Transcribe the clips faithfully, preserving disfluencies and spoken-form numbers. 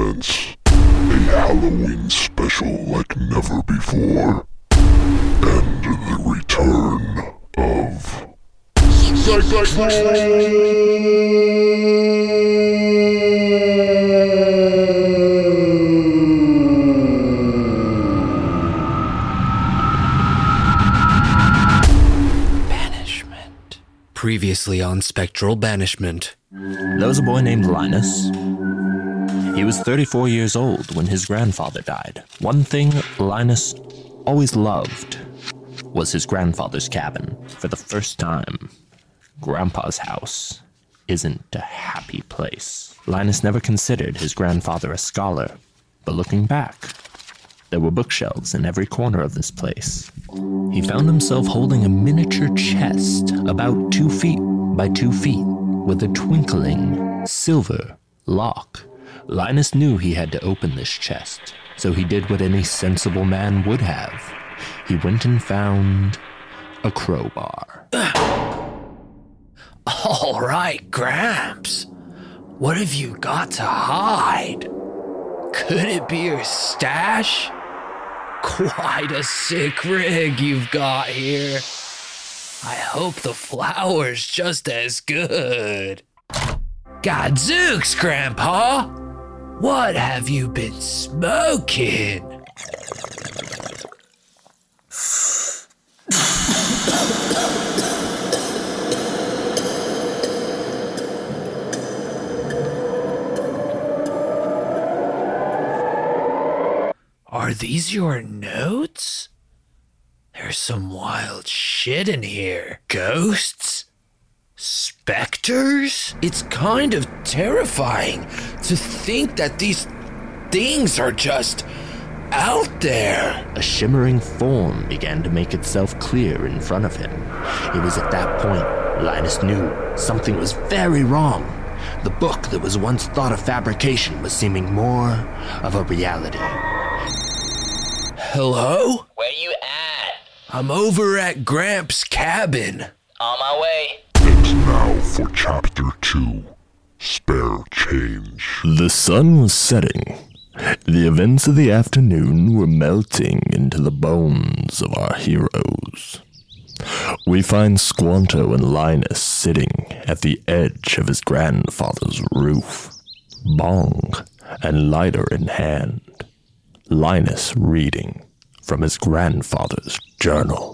presents a Halloween special like never before, and the return of Banishment. Previously on Spectral Banishment. There was a boy named Linus. He was thirty-four years old when his grandfather died. One thing Linus always loved was his grandfather's cabin. For the first time, Grandpa's house isn't a happy place. Linus never considered his grandfather a scholar, but looking back, there were bookshelves in every corner of this place. He found himself holding a miniature chest about two feet by two feet with a twinkling silver lock. Linus knew he had to open this chest, so he did what any sensible man would have. He went and found a crowbar. All right, Gramps. What have you got to hide? Could it be your stash? Quite a sick rig you've got here. I hope the flour's just as good. Gadzooks, Grandpa! What have you been smoking? Are these your notes? There's some wild shit in here. Ghosts? Specters? It's kind of terrifying to think that these things are just out there. A shimmering form began to make itself clear in front of him. It was at that point Linus knew something was very wrong. The book that was once thought a fabrication was seeming more of a reality. Hello? Where you at? I'm over at Gramps' cabin. On my way. And now for Chapter two, Spare Change. The sun was setting. The events of the afternoon were melting into the bones of our heroes. We find Squanto and Linus sitting at the edge of his grandfather's roof, bong and lighter in hand. Linus reading from his grandfather's journal.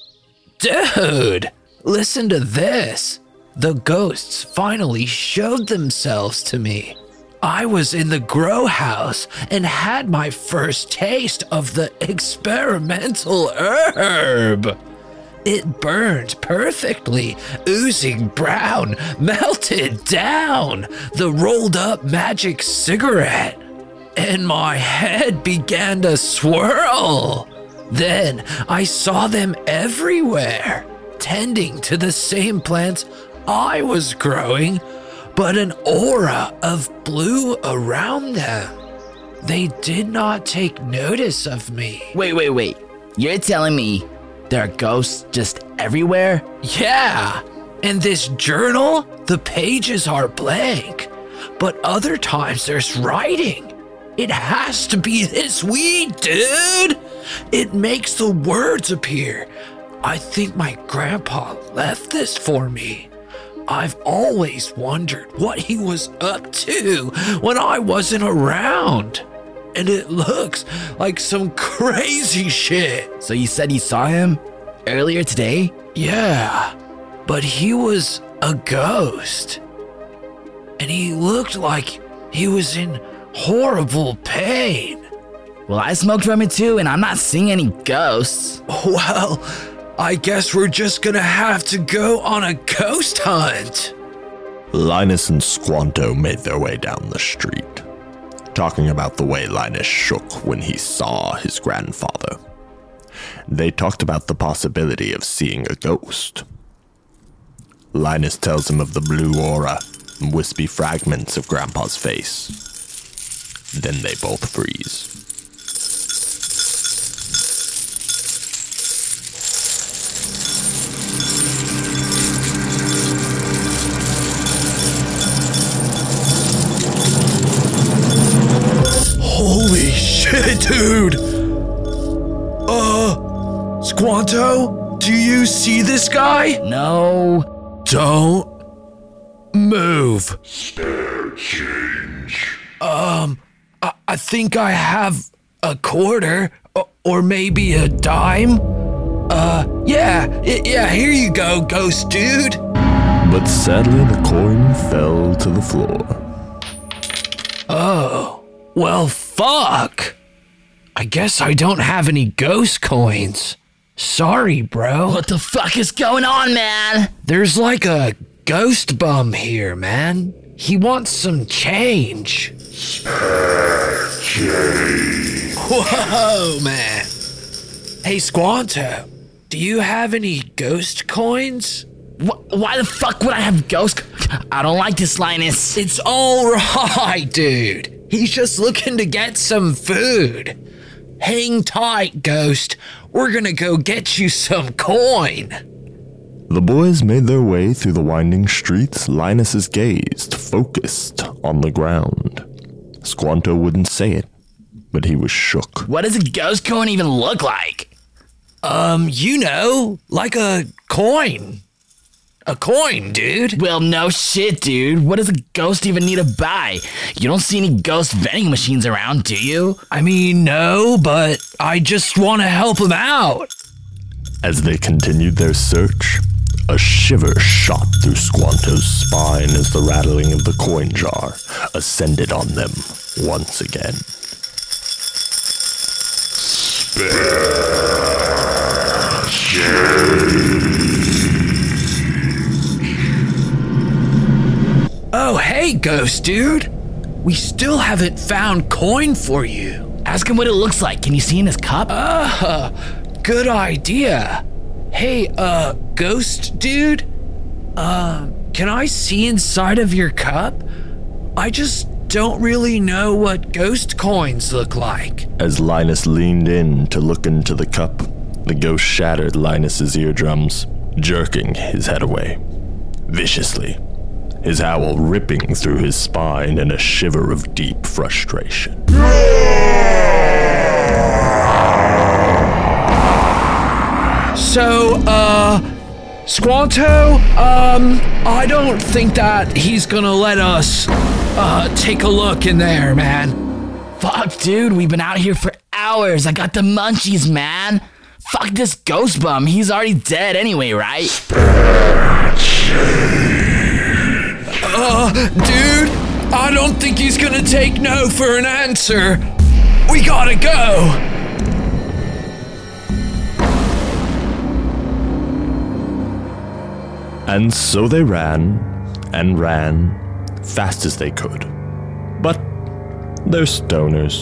Dude, listen to this. The ghosts finally showed themselves to me. I was in the grow house and had my first taste of the experimental herb. It burned perfectly, oozing brown, melted down, the rolled up magic cigarette. And my head began to swirl. Then I saw them everywhere, tending to the same plants I was growing, but an aura of blue around them. They did not take notice of me. Wait, wait, wait. You're telling me there are ghosts just everywhere? Yeah, in this journal, the pages are blank, but other times there's writing. It has to be this weed, dude. It makes the words appear. I think my grandpa left this for me. I've always wondered what he was up to when I wasn't around. And it looks like some crazy shit. So you said you saw him earlier today? Yeah, but he was a ghost. And he looked like he was in horrible pain. Well, I smoked from it too, and I'm not seeing any ghosts. Well, I guess we're just gonna have to go on a ghost hunt. Linus and Squanto made their way down the street, talking about the way Linus shook when he saw his grandfather. They talked about the possibility of seeing a ghost. Linus tells him of the blue aura and wispy fragments of Grandpa's face. Then they both freeze. attitude. Uh, Squanto, do you see this guy? No. Don't move. Spare change. Um, I, I think I have a quarter, or, or maybe a dime. Uh, yeah, y- yeah, here you go, ghost dude. But sadly, the coin fell to the floor. Oh, well, fuck. I guess I don't have any ghost coins. Sorry, bro. What the fuck is going on, man? There's like a ghost bum here, man. He wants some change. Change. Whoa, man. Hey, Squanto, do you have any ghost coins? Wh- why the fuck would I have ghost? I don't like this, Linus. It's all right, dude. He's just looking to get some food. Hang tight, Ghost. We're gonna go get you some coin. The boys made their way through the winding streets, Linus's gaze focused on the ground. Squanto wouldn't say it, but he was shook. What does a ghost coin even look like? Um, you know, like a coin. A coin, dude. Well, no shit, dude. What does a ghost even need to buy? You don't see any ghost vending machines around, do you? I mean, no, but I just want to help him out. As they continued their search, a shiver shot through Squanto's spine as the rattling of the coin jar ascended on them once again. Spare change. Oh, hey, Ghost dude. We still haven't found coin for you. Ask him what it looks like. Can you see in his cup? Uh, good idea. Hey, uh, Ghost dude? Uh, can I see inside of your cup? I just don't really know what ghost coins look like. As Linus leaned in to look into the cup, the ghost shattered Linus's eardrums, jerking his head away viciously, his howl ripping through his spine in a shiver of deep frustration. So, uh, Squanto, um, I don't think that he's gonna let us, uh, take a look in there, man. Fuck, dude. We've been out here for hours. I got the munchies, man. Fuck this ghost bum. He's already dead anyway, right? Uh, dude, I don't think he's gonna take no for an answer. We gotta go. And so they ran and ran fast as they could. But they're stoners.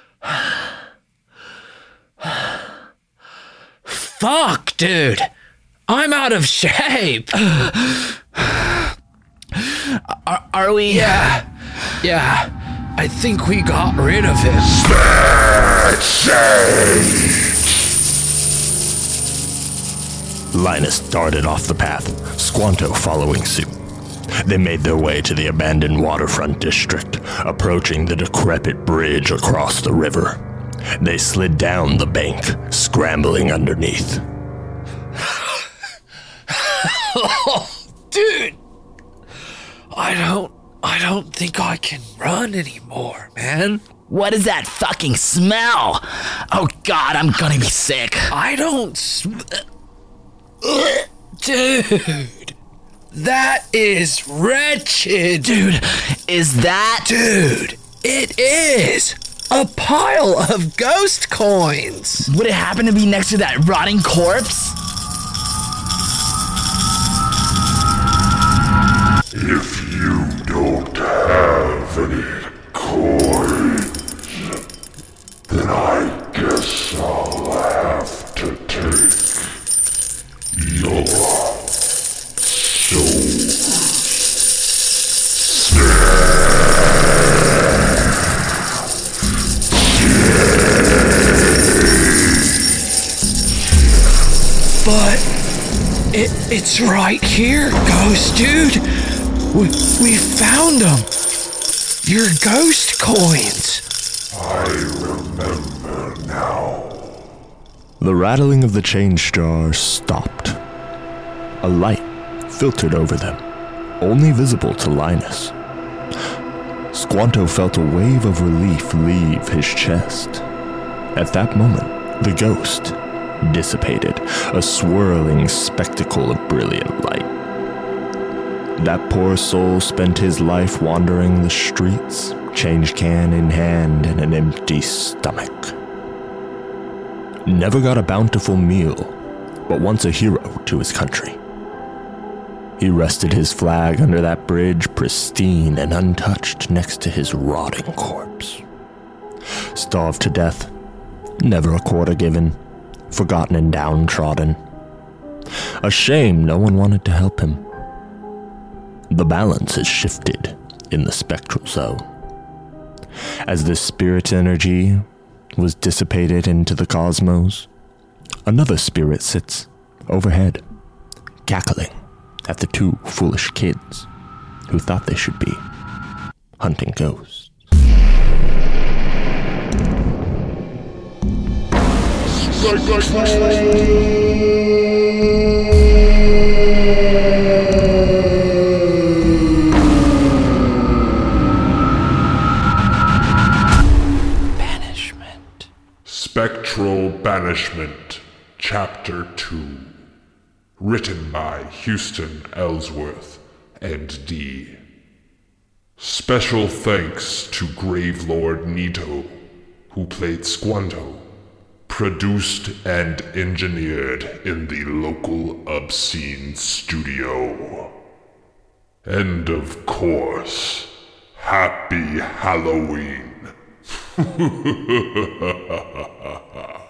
Fuck, dude. I'm out of shape. Are, are we? Yeah, yeah. I think we got rid of him. Spare change. Linus darted off the path, Squanto following suit. They made their way to the abandoned waterfront district, approaching the decrepit bridge across the river. They slid down the bank, scrambling underneath. Oh, dude. I don't, I don't think I can run anymore, man. What is that fucking smell? Oh god, I'm gonna be sick. I don't sm- Ugh, dude. That is wretched. Dude, is that... Dude, it is a pile of ghost coins. Would it happen to be next to that rotting corpse? If you don't have any coins, then I guess I'll have to take your soul. But it, it's right here, Ghost Dude. We, we found them. Your ghost coins. I remember The rattling of the change jar stopped. A light filtered over them, only visible to Linus. Squanto felt a wave of relief leave his chest. At that moment, the ghost dissipated, a swirling spectacle of brilliant light. That poor soul spent his life wandering the streets, change can in hand and an empty stomach. Never got a bountiful meal, but once a hero to his country. He rested his flag under that bridge, pristine and untouched, next to his rotting corpse. Starved to death, never a quarter given, forgotten and downtrodden. A shame no one wanted to help him. The balance has shifted in the spectral zone. As this spirit energy was dissipated into the cosmos, another spirit sits overhead, cackling at the two foolish kids who thought they should be hunting ghosts. Banishment. Spectral Banishment, Chapter two. Written by Houston Ellsworth and D. Special thanks to Gravelord Nito, who played Squanto. Produced and engineered in the local Obscene studio. And of course, Happy Halloween!